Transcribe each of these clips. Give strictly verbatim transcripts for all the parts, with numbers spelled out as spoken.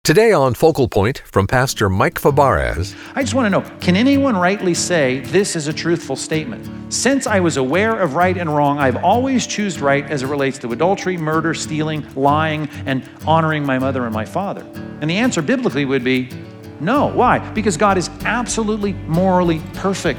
Today on Focal Point from Pastor Mike Fabarez. I just want to know, can anyone rightly say this is a truthful statement? Since I was aware of right and wrong, I've always chosen right as it relates to adultery, murder, stealing, lying, and honoring my mother and my father. And the answer biblically would be no. Why? Because God is absolutely morally perfect.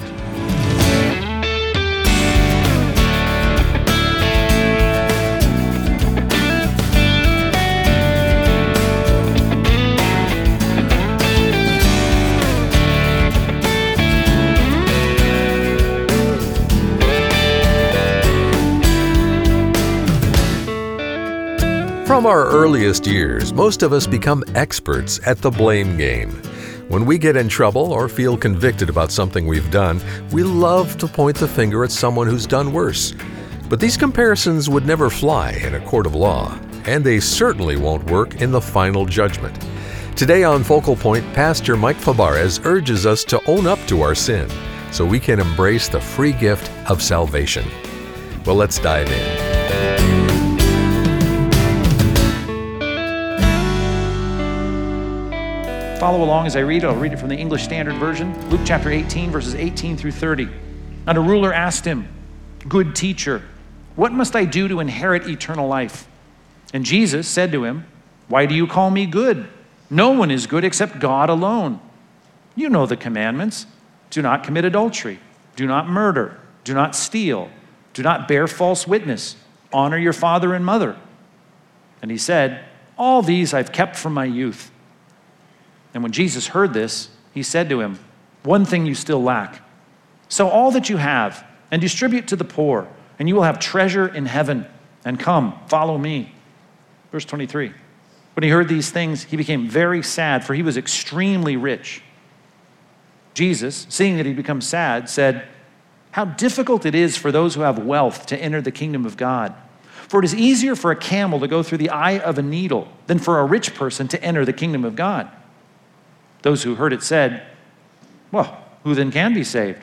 From our earliest years, most of us become experts at the blame game. When we get in trouble or feel convicted about something we've done, we love to point the finger at someone who's done worse. But these comparisons would never fly in a court of law, and they certainly won't work in the final judgment. Today on Focal Point, Pastor Mike Fabarez urges us to own up to our sin so we can embrace the free gift of salvation. Well, let's dive in. Follow along as I read. I'll read it from the English Standard Version. Luke chapter eighteen, verses eighteen through thirty. And a ruler asked him, "Good teacher, what must I do to inherit eternal life?" And Jesus said to him, "Why do you call me good? No one is good except God alone. You know the commandments. Do not commit adultery. Do not murder. Do not steal. Do not bear false witness. Honor your father and mother." And he said, "All these I've kept from my youth." And when Jesus heard this, he said to him, "One thing you still lack. Sell all that you have and distribute to the poor, and you will have treasure in heaven. And come, follow me." Verse twenty-three. When he heard these things, he became very sad, for he was extremely rich. Jesus, seeing that he'd become sad, said, "How difficult it is for those who have wealth to enter the kingdom of God. For it is easier for a camel to go through the eye of a needle than for a rich person to enter the kingdom of God." Those who heard it said, "Well, who then can be saved?"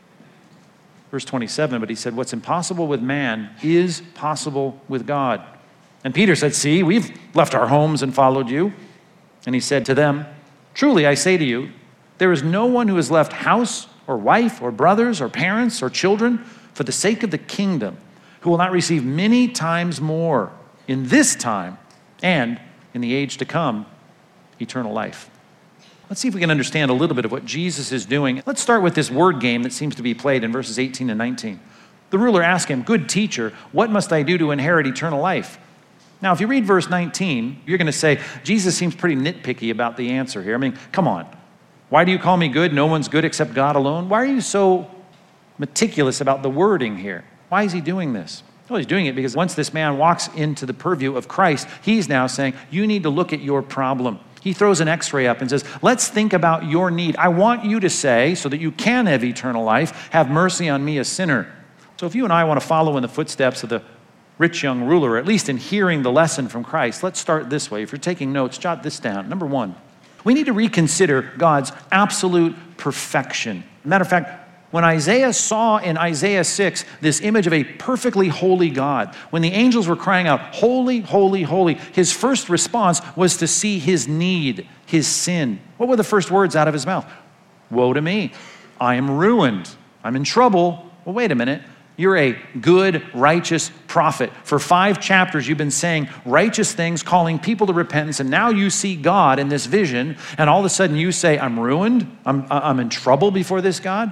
Verse twenty-seven, but he said, "What's impossible with man is possible with God." And Peter said, "See, we've left our homes and followed you." And he said to them, "Truly I say to you, there is no one who has left house or wife or brothers or parents or children for the sake of the kingdom who will not receive many times more in this time and in the age to come eternal life." Let's see if we can understand a little bit of what Jesus is doing. Let's start with this word game that seems to be played in verses eighteen and nineteen. The ruler asked him, "Good teacher, what must I do to inherit eternal life?" Now, if you read verse nineteen, you're going to say, Jesus seems pretty nitpicky about the answer here. I mean, come on. Why do you call me good? No one's good except God alone. Why are you so meticulous about the wording here? Why is he doing this? Well, he's doing it because once this man walks into the purview of Christ, he's now saying, you need to look at your problem. He throws an x-ray up and says, let's think about your need. I want you to say, so that you can have eternal life, have mercy on me, a sinner. So if you and I want to follow in the footsteps of the rich young ruler, or at least in hearing the lesson from Christ, let's start this way. If you're taking notes, jot this down. Number one, we need to reconsider God's absolute perfection. Matter of fact, when Isaiah saw in Isaiah six this image of a perfectly holy God, when the angels were crying out, holy, holy, holy, his first response was to see his need, his sin. What were the first words out of his mouth? Woe to me. I am ruined. I'm in trouble. Well, wait a minute. You're a good, righteous prophet. For five chapters, you've been saying righteous things, calling people to repentance, and now you see God in this vision, and all of a sudden you say, I'm ruined? I'm, I'm in trouble before this God?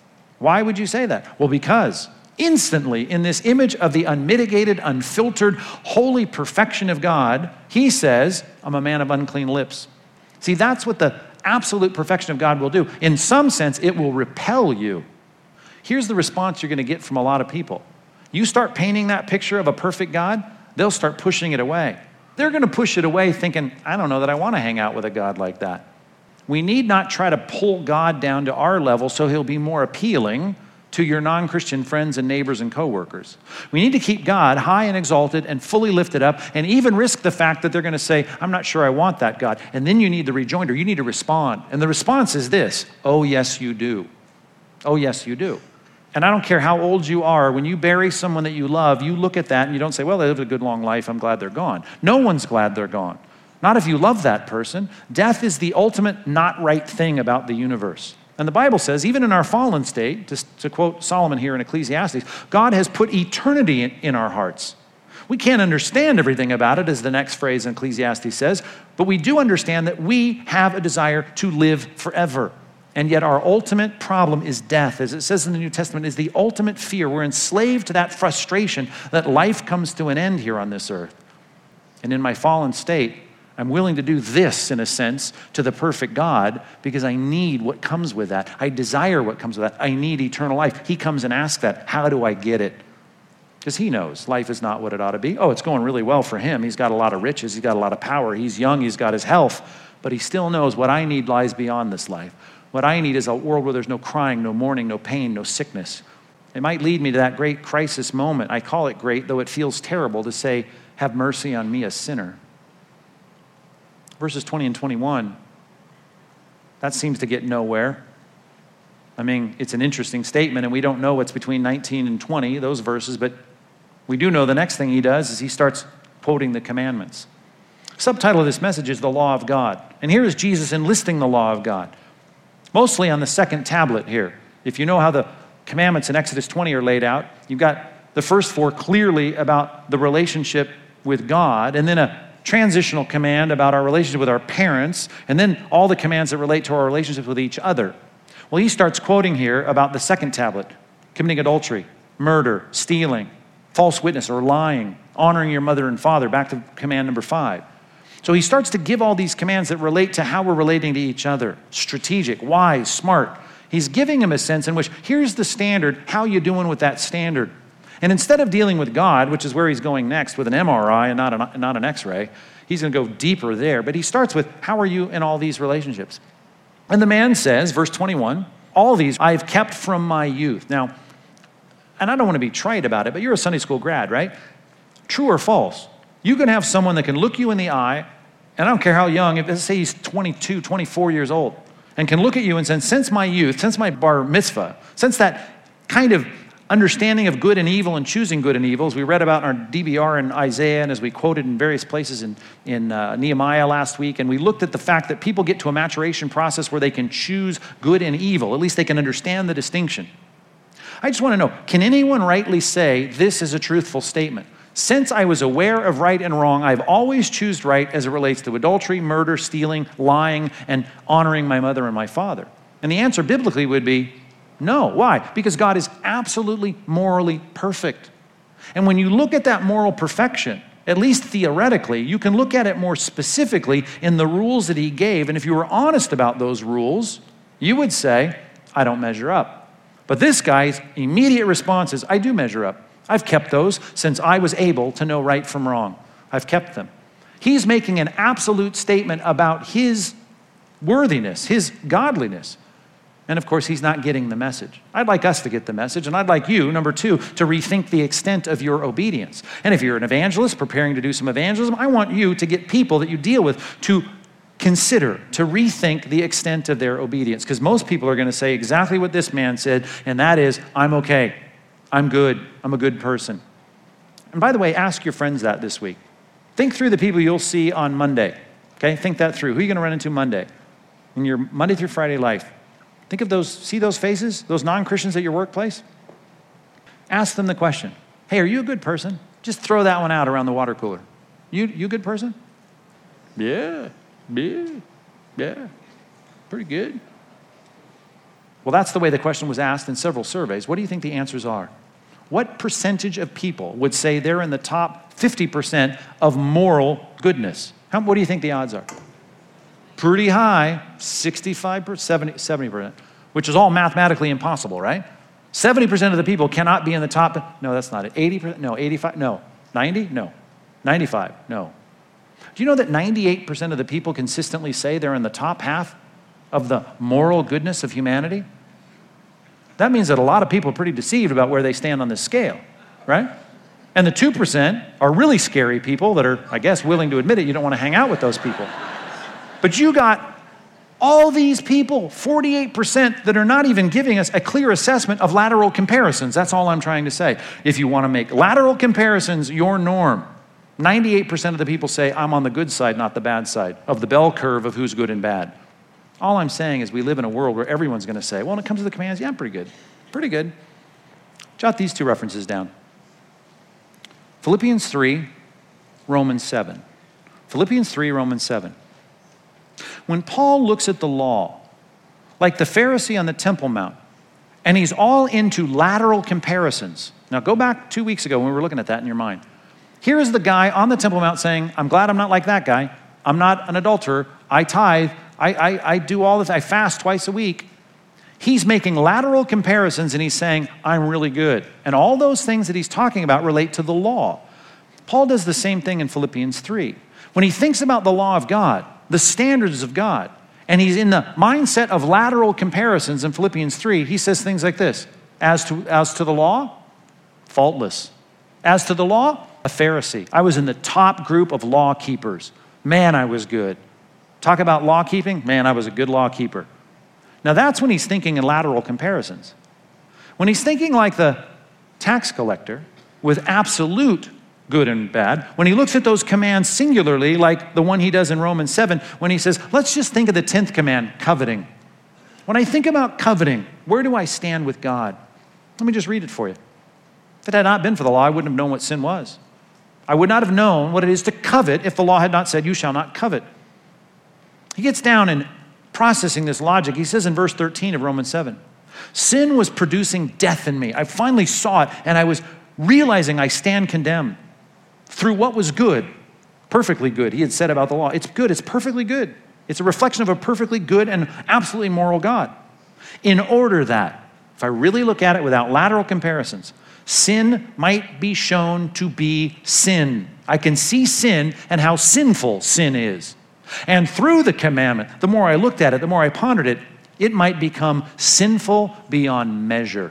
Why would you say that? Well, because instantly in this image of the unmitigated, unfiltered, holy perfection of God, he says, I'm a man of unclean lips. See, that's what the absolute perfection of God will do. In some sense, it will repel you. Here's the response you're going to get from a lot of people. You start painting that picture of a perfect God, they'll start pushing it away. They're going to push it away thinking, I don't know that I want to hang out with a God like that. We need not try to pull God down to our level so he'll be more appealing to your non-Christian friends and neighbors and coworkers. We need to keep God high and exalted and fully lifted up, and even risk the fact that they're going to say, I'm not sure I want that God. And then you need the rejoinder. You need to respond. And the response is this, oh, yes, you do. Oh, yes, you do. And I don't care how old you are, when you bury someone that you love, you look at that and you don't say, well, they lived a good long life, I'm glad they're gone. No one's glad they're gone. not if you love that person. Death is the ultimate not right thing about the universe. And the Bible says, even in our fallen state, to, to quote Solomon here in Ecclesiastes, God has put eternity in, in our hearts. We can't understand everything about it, as the next phrase in Ecclesiastes says, but we do understand that we have a desire to live forever. And yet our ultimate problem is death. As it says in the New Testament, is the ultimate fear. We're enslaved to that frustration that life comes to an end here on this earth. And in my fallen state, I'm willing to do this, in a sense, to the perfect God because I need what comes with that. I desire what comes with that. I need eternal life. He comes and asks that. How do I get it? Because he knows life is not what it ought to be. Oh, it's going really well for him. He's got a lot of riches. He's got a lot of power. He's young. He's got his health. But he still knows what I need lies beyond this life. What I need is a world where there's no crying, no mourning, no pain, no sickness. It might lead me to that great crisis moment. I call it great, though it feels terrible to say, have mercy on me, a sinner. Verses twenty and twenty-one, that seems to get nowhere. I mean, it's an interesting statement, and we don't know what's between nineteen and twenty, those verses, but we do know the next thing he does is he starts quoting the commandments. Subtitle of this message is The Law of God. And here is Jesus enlisting the law of God, mostly on the second tablet here. If you know how the commandments in Exodus twenty are laid out, you've got the first four clearly about the relationship with God, and then a transitional command about our relationship with our parents, and then all the commands that relate to our relationships with each other. Well, he starts quoting here about the second tablet, committing adultery, murder, stealing, false witness or lying, honoring your mother and father, back to command number five. So he starts to give all these commands that relate to how we're relating to each other, strategic, wise, smart. He's giving them a sense in which, here's the standard, how you doing with that standard? And instead of dealing with God, which is where he's going next with an M R I and not an, not an X-ray, he's going to go deeper there. But he starts with, how are you in all these relationships? And the man says, verse twenty-one, all these I've kept from my youth. Now, and I don't want to be trite about it, but you're a Sunday school grad, right? True or false? You can have someone that can look you in the eye, and I don't care how young, if let's say he's twenty-two, twenty-four years old, and can look at you and say, since my youth, since my bar mitzvah, since that kind of understanding of good and evil and choosing good and evil, as we read about in our D B R in Isaiah and as we quoted in various places in, in uh, Nehemiah last week, and we looked at the fact that people get to a maturation process where they can choose good and evil. At least they can understand the distinction. I just want to know, can anyone rightly say this is a truthful statement? Since I was aware of right and wrong, I've always chosen right as it relates to adultery, murder, stealing, lying, and honoring my mother and my father. And the answer biblically would be no. Why? Because God is absolutely morally perfect. And when you look at that moral perfection, at least theoretically, you can look at it more specifically in the rules that he gave. And if you were honest about those rules, you would say, I don't measure up. But this guy's immediate response is, I do measure up. I've kept those since I was able to know right from wrong. I've kept them. He's making an absolute statement about his worthiness, his godliness. And of course, he's not getting the message. I'd like us to get the message, and I'd like you, number two, to rethink the extent of your obedience. And if you're an evangelist preparing to do some evangelism, I want you to get people that you deal with to consider, to rethink the extent of their obedience. Because most people are going to say exactly what this man said, and that is, I'm okay. I'm good. I'm a good person. And by the way, ask your friends that this week. Think through the people you'll see on Monday. Okay? Think that through. Who are you going to run into Monday? In your Monday through Friday life. Think of those, see those faces, those non-Christians at your workplace? Ask them the question, hey, are you a good person? Just throw that one out around the water cooler. You, you a good person? Yeah, yeah, yeah, pretty good. Well, that's the way the question was asked in several surveys. What do you think the answers are? What percentage of people would say they're in the top fifty percent of moral goodness? How, what do you think the odds are? Pretty high, sixty-five percent, seventy, seventy percent, which is all mathematically impossible, right? seventy percent of the people cannot be in the top, no, that's not it. eighty percent, no, eighty-five, no. ninety, no. ninety-five, no. Do you know that ninety-eight percent of the people consistently say they're in the top half of the moral goodness of humanity? That means that a lot of people are pretty deceived about where they stand on this scale, right? And the two percent are really scary people that are, I guess, willing to admit it. You don't want to hang out with those people. But you got all these people, forty-eight percent, that are not even giving us a clear assessment of lateral comparisons. That's all I'm trying to say. If you want to make lateral comparisons your norm, ninety-eight percent of the people say, I'm on the good side, not the bad side, of the bell curve of who's good and bad. All I'm saying is we live in a world where everyone's going to say, well, when it comes to the commands, yeah, I'm pretty good. Pretty good. Jot these two references down. Philippians three, Romans seven. Philippians three, Romans seven. When Paul looks at the law, like the Pharisee on the Temple Mount, and he's all into lateral comparisons. Now go back two weeks ago when we were looking at that in your mind. Here is the guy on the Temple Mount saying, I'm glad I'm not like that guy. I'm not an adulterer. I tithe. I, I, I do all this. I fast twice a week. He's making lateral comparisons and he's saying, I'm really good. And all those things that he's talking about relate to the law. Paul does the same thing in Philippians three. When he thinks about the law of God, the standards of God, and he's in the mindset of lateral comparisons in Philippians three, he says things like this. As to, as to the law, faultless. As to the law, a Pharisee. I was in the top group of law keepers. Man, I was good. Talk about law keeping. Man, I was a good law keeper. Now that's when he's thinking in lateral comparisons. When he's thinking like the tax collector with absolute good and bad, when he looks at those commands singularly, like the one he does in Romans seven, when he says, let's just think of the tenth command, coveting. When I think about coveting, where do I stand with God? Let me just read it for you. If it had not been for the law, I wouldn't have known what sin was. I would not have known what it is to covet if the law had not said, you shall not covet. He gets down in processing this logic. He says in verse thirteen of Romans seven, sin was producing death in me. I finally saw it, and I was realizing I stand condemned through what was good, perfectly good. He had said about the law, it's good, it's perfectly good. It's a reflection of a perfectly good and absolutely moral God. In order that, if I really look at it without lateral comparisons, sin might be shown to be sin. I can see sin and how sinful sin is. And through the commandment, the more I looked at it, the more I pondered it, it might become sinful beyond measure.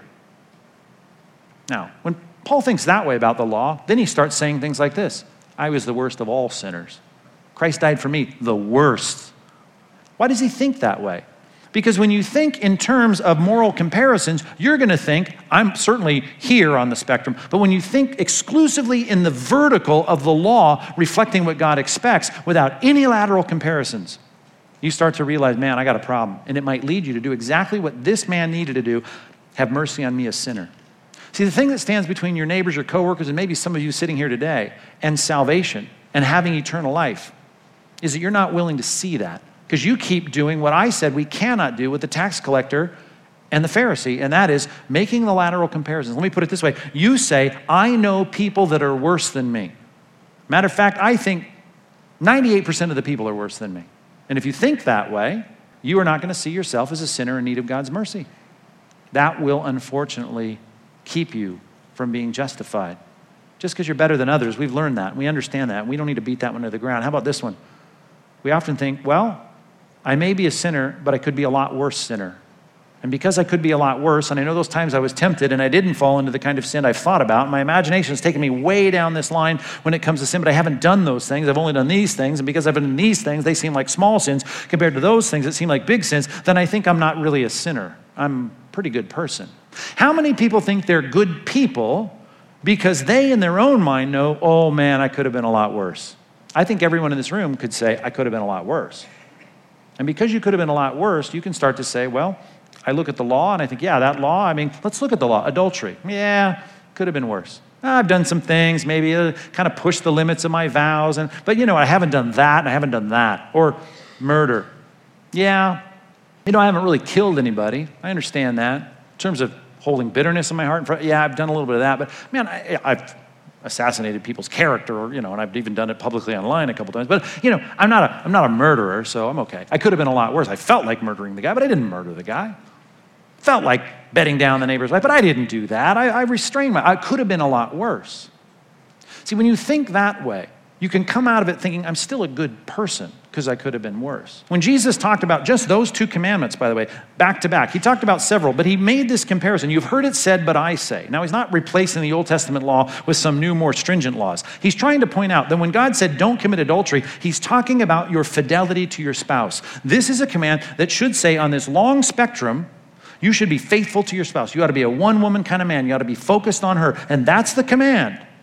Now, when Paul thinks that way about the law, then he starts saying things like this. I was the worst of all sinners. Christ died for me, the worst. Why does he think that way? Because when you think in terms of moral comparisons, you're going to think, I'm certainly here on the spectrum, but when you think exclusively in the vertical of the law reflecting what God expects without any lateral comparisons, you start to realize, man, I got a problem. And it might lead you to do exactly what this man needed to do, have mercy on me, a sinner. See, the thing that stands between your neighbors, your coworkers, and maybe some of you sitting here today, and salvation and having eternal life is that you're not willing to see that. Because you keep doing what I said we cannot do with the tax collector and the Pharisee, and that is making the lateral comparisons. Let me put it this way. You say, I know people that are worse than me. Matter of fact, I think ninety-eight percent of the people are worse than me. And if you think that way, you are not going to see yourself as a sinner in need of God's mercy. That will unfortunately keep you from being justified. Just because you're better than others, we've learned that. We understand that. We don't need to beat that one to the ground. How about this one? We often think, well, I may be a sinner, but I could be a lot worse sinner. And because I could be a lot worse, and I know those times I was tempted and I didn't fall into the kind of sin I've thought about, my imagination's taken me way down this line when it comes to sin, but I haven't done those things. I've only done these things, and because I've done these things, they seem like small sins compared to those things that seem like big sins, then I think I'm not really a sinner. I'm a pretty good person. How many people think they're good people because they in their own mind know, oh man, I could have been a lot worse? I think everyone in this room could say, I could have been a lot worse. And because you could have been a lot worse, you can start to say, well, I look at the law and I think, yeah, that law, I mean, let's look at the law. Adultery, yeah, could have been worse. I've done some things, maybe uh, kind of pushed the limits of my vows, and but you know, I haven't done that and I haven't done that. Or murder, yeah, you know, I haven't really killed anybody. I understand that. In terms of holding bitterness in my heart, in front, yeah, I've done a little bit of that, but man, I, I've assassinated people's character, or, you know, and I've even done it publicly online a couple times. But, you know, I'm not a, I'm not a murderer, so I'm okay. I could have been a lot worse. I felt like murdering the guy, but I didn't murder the guy. Felt like bedding down the neighbor's wife, but I didn't do that. I, I restrained my, I could have been a lot worse. See, when you think that way, you can come out of it thinking, I'm still a good person because I could have been worse. When Jesus talked about just those two commandments, by the way, back to back, he talked about several, but he made this comparison. You've heard it said, but I say. Now, he's not replacing the Old Testament law with some new, more stringent laws. He's trying to point out that when God said, don't commit adultery, he's talking about your fidelity to your spouse. This is a command that should say on this long spectrum, you should be faithful to your spouse. You ought to be a one-woman kind of man. You ought to be focused on her. And that's the command.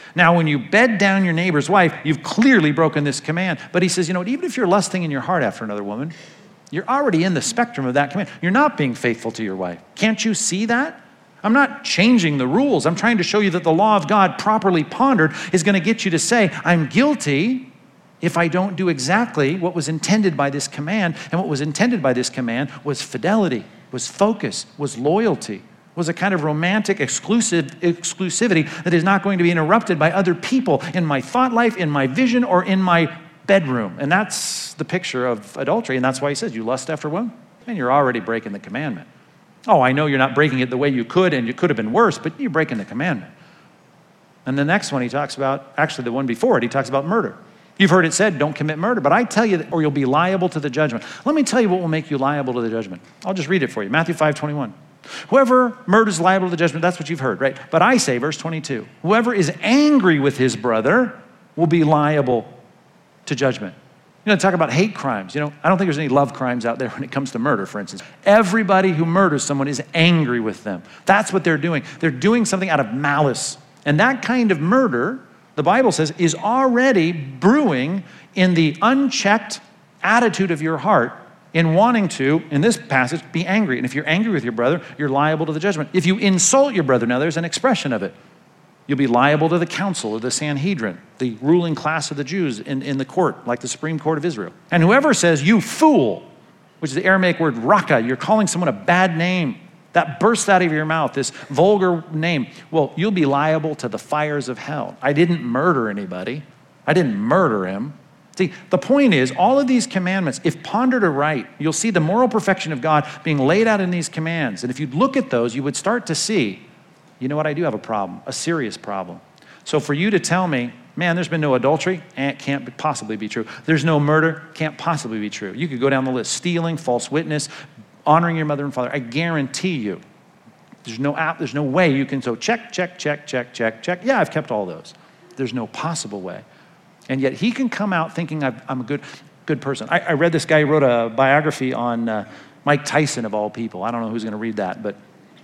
Now, when you bed down your neighbor's wife, you've clearly broken this command. But he says, you know what, even if you're lusting in your heart after another woman, you're already in the spectrum of that command. You're not being faithful to your wife. Can't you see that? I'm not changing the rules. I'm trying to show you that the law of God, properly pondered, is going to get you to say, I'm guilty if I don't do exactly what was intended by this command. And what was intended by this command was fidelity, was focus, was loyalty, was a kind of romantic exclusive exclusivity that is not going to be interrupted by other people in my thought life, in my vision, or in my bedroom. And that's the picture of adultery. And that's why he says, you lust after women, and you're already breaking the commandment. Oh, I know you're not breaking it the way you could, and you could have been worse, but you're breaking the commandment. And the next one he talks about, actually the one before it, he talks about murder. You've heard it said, don't commit murder, but I tell you, that, or you'll be liable to the judgment. Let me tell you what will make you liable to the judgment. I'll just read it for you. Matthew five twenty-one. Whoever murders liable to the judgment, that's what you've heard, right? But I say, verse twenty-two, whoever is angry with his brother will be liable to judgment. You know, talk about hate crimes. You know, I don't think there's any love crimes out there when it comes to murder, for instance. Everybody who murders someone is angry with them. That's what they're doing. They're doing something out of malice. And that kind of murder, the Bible says, is already brewing in the unchecked attitude of your heart in wanting to, in this passage, be angry. And if you're angry with your brother, you're liable to the judgment. If you insult your brother, now there's an expression of it. You'll be liable to the council or the Sanhedrin, the ruling class of the Jews in, in the court, like the Supreme Court of Israel. And whoever says, you fool, which is the Aramaic word raka, you're calling someone a bad name, that bursts out of your mouth, this vulgar name, well, you'll be liable to the fires of hell. I didn't murder anybody. I didn't murder him. See, the point is, all of these commandments, if pondered aright, you'll see the moral perfection of God being laid out in these commands. And if you'd look at those, you would start to see, you know what, I do have a problem, a serious problem. So for you to tell me, man, there's been no adultery, eh, it can't possibly be true. There's no murder, can't possibly be true. You could go down the list, stealing, false witness, honoring your mother and father. I guarantee you, there's no app, there's no way you can, so check, check, check, check, check, check. Yeah, I've kept all those. There's no possible way. And yet he can come out thinking I've, I'm a good good person. I, I read this guy who wrote a biography on uh, Mike Tyson, of all people. I don't know who's going to read that, but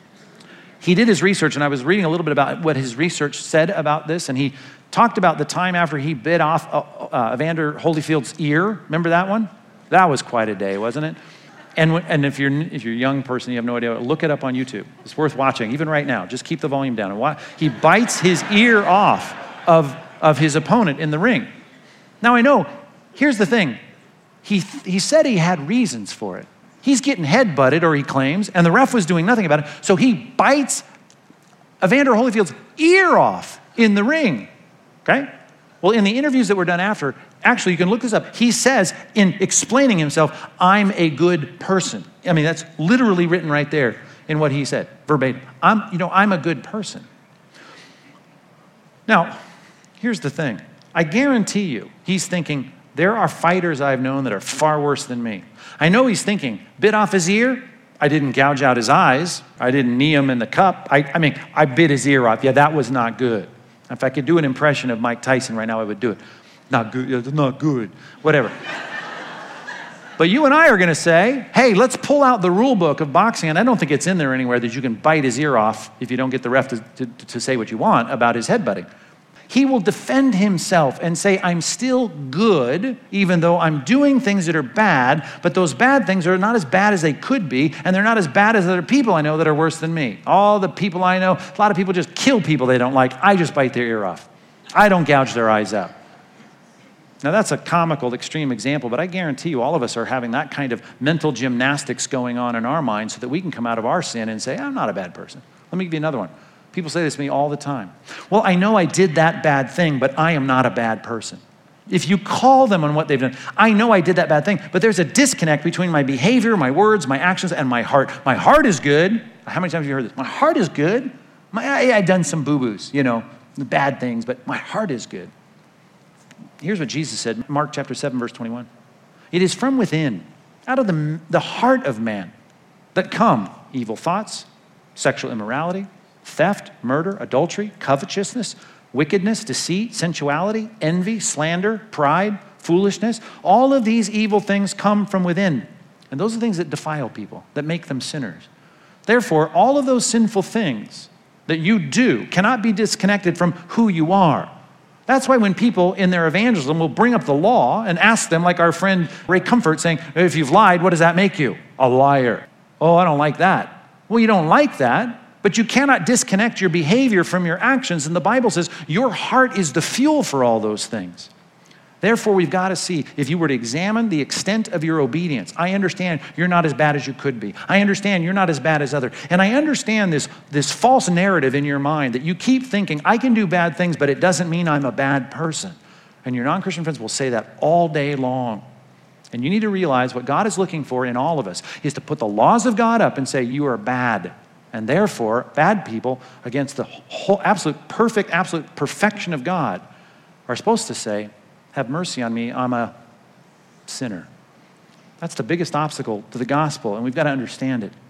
he did his research, and I was reading a little bit about what his research said about this, and he talked about the time after he bit off uh, uh, Evander Holyfield's ear. Remember that one? That was quite a day, wasn't it? And, and if you're if you're a young person, you have no idea, look it up on YouTube. It's worth watching, even right now. Just keep the volume down. And watch. He bites his ear off of, of his opponent in the ring. Now, I know, here's the thing. He, he said he had reasons for it. He's getting head-butted, or he claims, and the ref was doing nothing about it. So he bites Evander Holyfield's ear off in the ring, okay? Well, in the interviews that were done after, actually, you can look this up. He says, in explaining himself, I'm a good person. I mean, that's literally written right there in what he said, verbatim. I'm, you know, I'm a good person. Now, here's the thing. I guarantee you, he's thinking, there are fighters I've known that are far worse than me. I know he's thinking, bit off his ear, I didn't gouge out his eyes, I didn't knee him in the cup. I, I mean, I bit his ear off. Yeah, that was not good. If I could do an impression of Mike Tyson right now, I would do it. Not good, yeah, not good, whatever. But you and I are gonna say, hey, let's pull out the rule book of boxing, and I don't think it's in there anywhere that you can bite his ear off if you don't get the ref to, to, to say what you want about his headbutting. He will defend himself and say, I'm still good, even though I'm doing things that are bad, but those bad things are not as bad as they could be, and they're not as bad as other people I know that are worse than me. All the people I know, a lot of people just kill people they don't like. I just bite their ear off. I don't gouge their eyes out. Now that's a comical, extreme example, but I guarantee you all of us are having that kind of mental gymnastics going on in our minds so that we can come out of our sin and say, I'm not a bad person. Let me give you another one. People say this to me all the time. Well, I know I did that bad thing, but I am not a bad person. If you call them on what they've done, I know I did that bad thing, but there's a disconnect between my behavior, my words, my actions, and my heart. My heart is good. How many times have you heard this? My heart is good. My, I, I've done some boo-boos, you know, bad things, but my heart is good. Here's what Jesus said, Mark chapter seven, verse twenty-one. It is from within, out of the, the heart of man, that come evil thoughts, sexual immorality, theft, murder, adultery, covetousness, wickedness, deceit, sensuality, envy, slander, pride, foolishness. All of these evil things come from within. And those are things that defile people, that make them sinners. Therefore, all of those sinful things that you do cannot be disconnected from who you are. That's why when people in their evangelism will bring up the law and ask them, like our friend Ray Comfort saying, if you've lied, what does that make you? A liar. Oh, I don't like that. Well, you don't like that, but you cannot disconnect your behavior from your actions. And the Bible says your heart is the fuel for all those things. Therefore, we've got to see, if you were to examine the extent of your obedience, I understand you're not as bad as you could be. I understand you're not as bad as others. And I understand this, this false narrative in your mind that you keep thinking, I can do bad things, but it doesn't mean I'm a bad person. And your non-Christian friends will say that all day long. And you need to realize what God is looking for in all of us is to put the laws of God up and say, you are bad. And therefore, bad people against the whole absolute perfect, absolute perfection of God are supposed to say, have mercy on me, I'm a sinner. That's the biggest obstacle to the gospel, and we've got to understand it.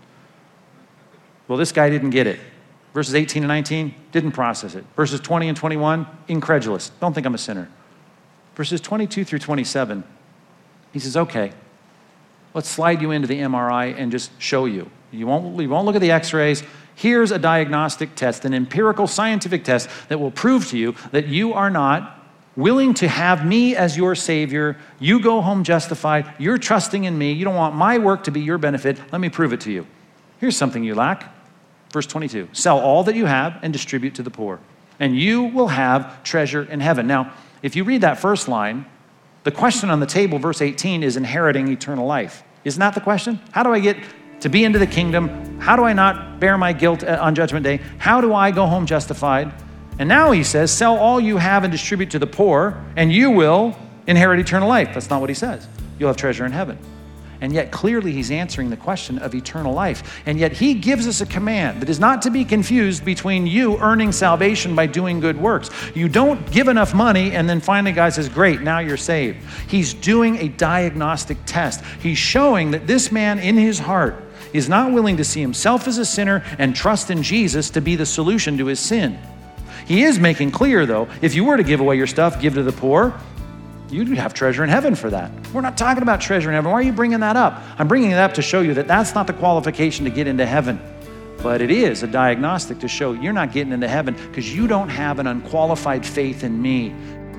Well, this guy didn't get it. Verses eighteen and nineteen, didn't process it. Verses twenty and twenty-one, incredulous. Don't think I'm a sinner. Verses twenty-two through twenty-seven, he says, okay, let's slide you into the M R I and just show you. You won't, you won't look at the x-rays. Here's a diagnostic test, an empirical scientific test that will prove to you that you are not willing to have me as your Savior. You go home justified. You're trusting in me. You don't want my work to be your benefit. Let me prove it to you. Here's something you lack. Verse twenty-two, sell all that you have and distribute to the poor, and you will have treasure in heaven. Now, if you read that first line, the question on the table, verse eighteen, is inheriting eternal life. Isn't that the question? How do I get to be into the kingdom? How do I not bear my guilt on Judgment Day? How do I go home justified? And now he says, sell all you have and distribute to the poor, and you will inherit eternal life. That's not what he says. You'll have treasure in heaven. And yet clearly he's answering the question of eternal life. And yet he gives us a command that is not to be confused between you earning salvation by doing good works. You don't give enough money and then finally God says, great, now you're saved. He's doing a diagnostic test. He's showing that this man in his heart is not willing to see himself as a sinner and trust in Jesus to be the solution to his sin. He is making clear, though, if you were to give away your stuff, give to the poor, you'd have treasure in heaven for that. We're not talking about treasure in heaven. Why are you bringing that up? I'm bringing it up to show you that that's not the qualification to get into heaven. But it is a diagnostic to show you're not getting into heaven because you don't have an unqualified faith in me.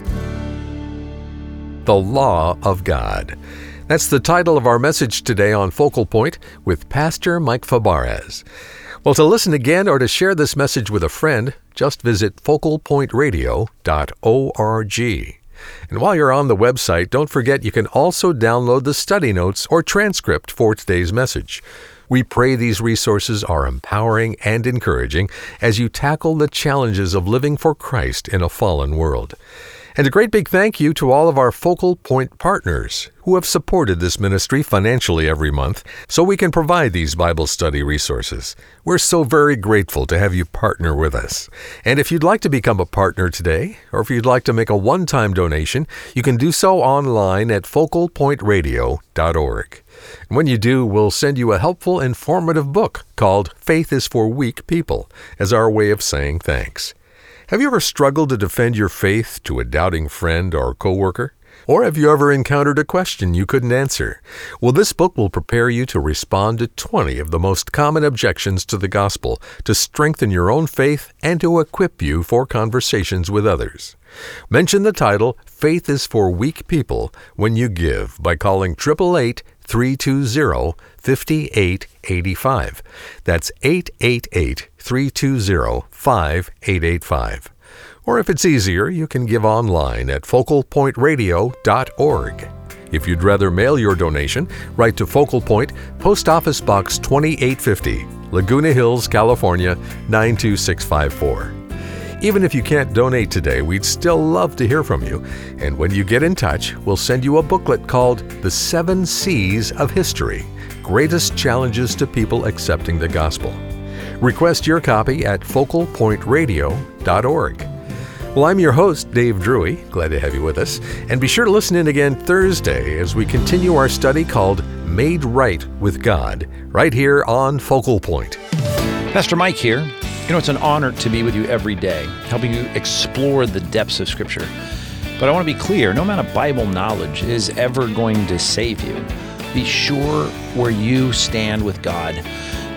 The Law of God. That's the title of our message today on Focal Point with Pastor Mike Fabarez. Well, to listen again or to share this message with a friend, just visit focal point radio dot org. And while you're on the website, don't forget you can also download the study notes or transcript for today's message. We pray these resources are empowering and encouraging as you tackle the challenges of living for Christ in a fallen world. And a great big thank you to all of our Focal Point partners who have supported this ministry financially every month so we can provide these Bible study resources. We're so very grateful to have you partner with us. And if you'd like to become a partner today, or if you'd like to make a one-time donation, you can do so online at focal point radio dot org. And when you do, we'll send you a helpful, informative book called Faith is for Weak People as our way of saying thanks. Have you ever struggled to defend your faith to a doubting friend or coworker? Or have you ever encountered a question you couldn't answer? Well, this book will prepare you to respond to twenty of the most common objections to the gospel, to strengthen your own faith and to equip you for conversations with others. Mention the title, Faith is for Weak People, when you give by calling eight eight eight, three two zero, five eight eight five. That's eight eight eight, three two zero, five eight eight five. Or if it's easier, you can give online at focal point radio dot org. If you'd rather mail your donation, write to Focal Point, Post Office Box twenty-eight fifty, Laguna Hills, California, nine two six five four. Even if you can't donate today, we'd still love to hear from you. And when you get in touch, we'll send you a booklet called The Seven C's of History, Greatest Challenges to People Accepting the Gospel. Request your copy at focal point radio dot org. Well, I'm your host, Dave Drury. Glad to have you with us. And be sure to listen in again Thursday as we continue our study called Made Right with God, right here on Focal Point. Pastor Mike here. You know, it's an honor to be with you every day, helping you explore the depths of Scripture. But I want to be clear, no amount of Bible knowledge is ever going to save you. Be sure where you stand with God.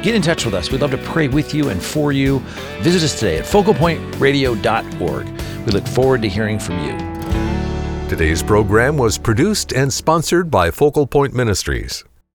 Get in touch with us. We'd love to pray with you and for you. Visit us today at focal point radio dot org. We look forward to hearing from you. Today's program was produced and sponsored by Focal Point Ministries.